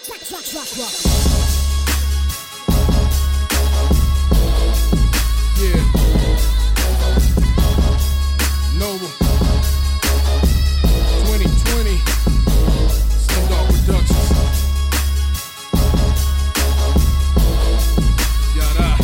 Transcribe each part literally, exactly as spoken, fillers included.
Yeah. Nova. twenty twenty. Slumdog Productions. Yada.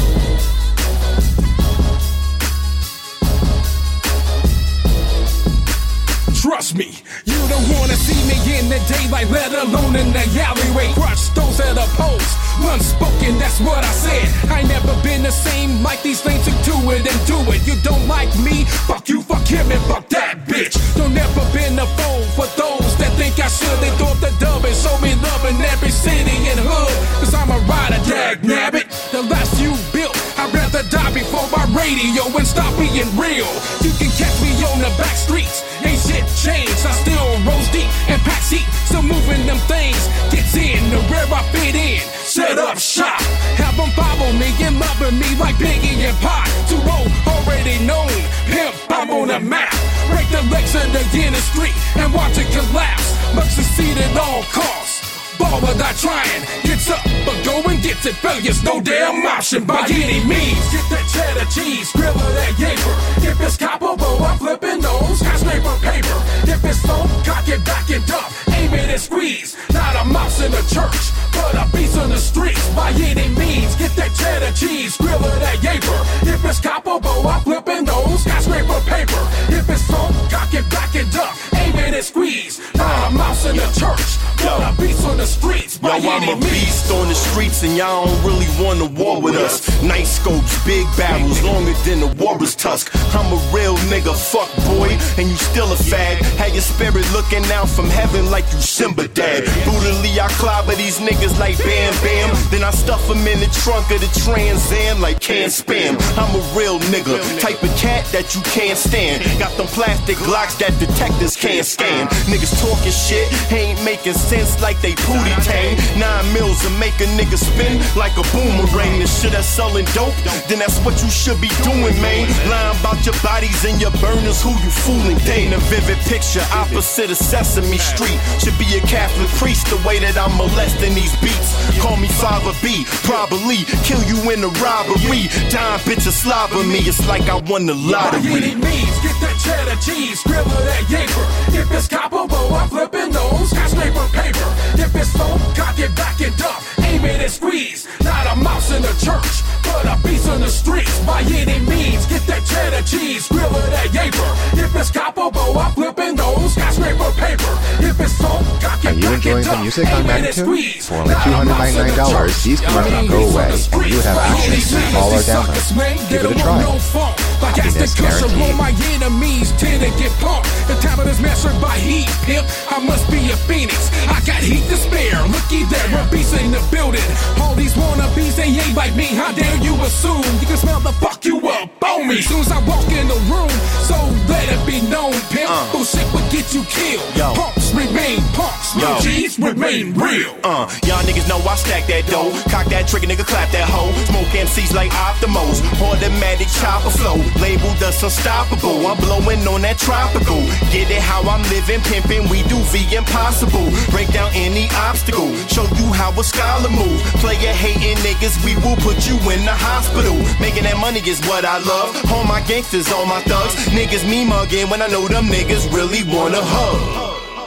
Trust me, you don't wanna see me in the daylight, let alone in the alleyway. Crush those that oppose, unspoken, that's what I said. I never been the same like these things who do it and do it. You don't like me, fuck you, fuck him, and fuck that bitch. Don't never been a foe for those that think I should. They throw up the dub and show me love in every city and hood. Cause I'm a rider, dag nabbit. The last you built, I'd rather die before my radio and stop being real. You can catch me on the back streets, ain't shit changed. I still rose deep and pack seat, still moving them things. Gets in to where I fit in. Set up shop, have them follow me and loving me like Biggie and Pac. Too old, already known, pimp, I'm on the map. Break the legs of the industry and watch it collapse. Must succeed at all costs. Ball without trying, gets up, but go and gets it. Failure's no damn option by any means. Get that cheddar cheese, grill of that yaper. If it's copperable, I'm flipping those skyscraper paper. If it's foam, cock it back and dump, aim it and squeeze. Not a mouse in the church, but a beast on the streets. By any means, get that cheddar cheese, grill of that yaper. If it's copperable, I'm flipping those skyscraper paper. If it's foam, cock it back and dump, aim it and squeeze. Not a mouse in the church, but a beast on the streets. Yo, I'm a beast on the streets and y'all don't really want to war with us. Night scopes, big barrels, longer than the warrior's tusk. I'm a real nigga, fuck boy, and you still a fag. Had your spirit looking out from heaven like you Simba dad. Brutally I clobber these niggas like Bam Bam. Then I stuff them in the trunk of the Trans Am like can spam. I'm a real nigga, type of cat that you can't stand. Got them plastic Glocks that detectives can't scan. Niggas talking shit, ain't making sense like they pootie tang. Nine mils to make a nigga spin like a boomerang. This shit that's selling dope, then that's what you should be doing, man. Lying about your bodies and your burners, who you fooling? They ain't a vivid picture, opposite of Sesame Street. Should be a Catholic priest the way that I'm molesting these beats. Call me Father B, probably kill you in a robbery. Dime bitches slobber me, it's like I won the lottery. By any means, get that cheddar cheese, grill of that yaper. If it's copperable, I'm flipping those skyscraper paper. If it's foam, cock it back and dump, aim it and squeeze. Not a mouse in the church, but a beast on the streets. By any means, get that cheddar cheese, grill of that yaper. If it's copperable, I'm flipping those skyscraper paper. If it's foam, cock it back and dump, Are you enjoying the music on Magnitude? For only two hundred ninety-nine dollars, these commercials go away, and you would have access to all our downloads. Give it a try. Happiness guaranteed. My enemies tend to get pumped. The tablet is mastered by heat, pimp. I must be a phoenix. I got heat to spare. Looky there, a beast in the building. All these wannabes, they ain't like me. How dare you assume you can smell the fuck you up on me? Soon as I walk in the room, so let it be known, pimp. Uh, Bullshit would get you killed. Yo. Punks remain punks. Real G's remain real. Uh, y'all niggas know I stack that dough. Cock that trigger, nigga, clap that hoe. Smoke M Cs like Optimos. Automatic chopper flow. Labeled us unstoppable. I'm blowing on that tropical. Get it how I'm living, pimping. We do the impossible. Break down any obstacle. Show you how a scholar move. Player hating niggas, we will put you in the hospital. Making that money is what I love. All my gangsters, all my thugs. Niggas me mugging when I know them niggas really wanna hug.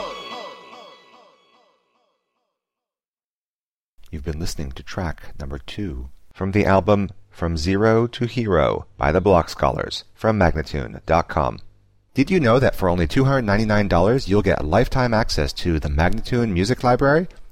You've been listening to track number two from the album From Zero to Hero by the Block Scholars from Magnatune dot com. Did you know that for only two hundred ninety-nine dollars you'll get lifetime access to the Magnatune Music Library?